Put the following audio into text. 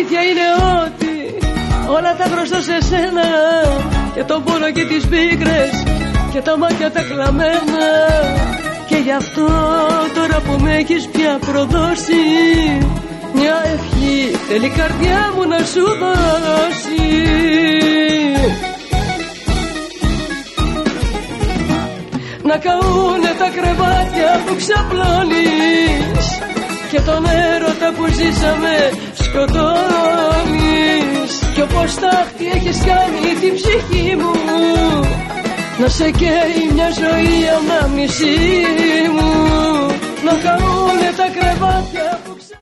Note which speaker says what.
Speaker 1: αλήθεια είναι ότι όλα τα μπροστά σε σένα, και τον πόνο και τις πίκρες και τα μάτια τα κλαμμένα. Και γι' αυτό τώρα που με έχεις πια προδώσει, μια ευχή θέλει η καρδιά μου να σου δώσει. Να καούνε τα κρεβάτια που ξαπλώνεις, και τον έρωτα που ζήσαμε σκοτώνεις. Κι όπως τάχτη έχεις κάνει την ψυχή μου να σε καίει μια ζωή ανάμνησή μου. Να καούνε τα κρεβάτια που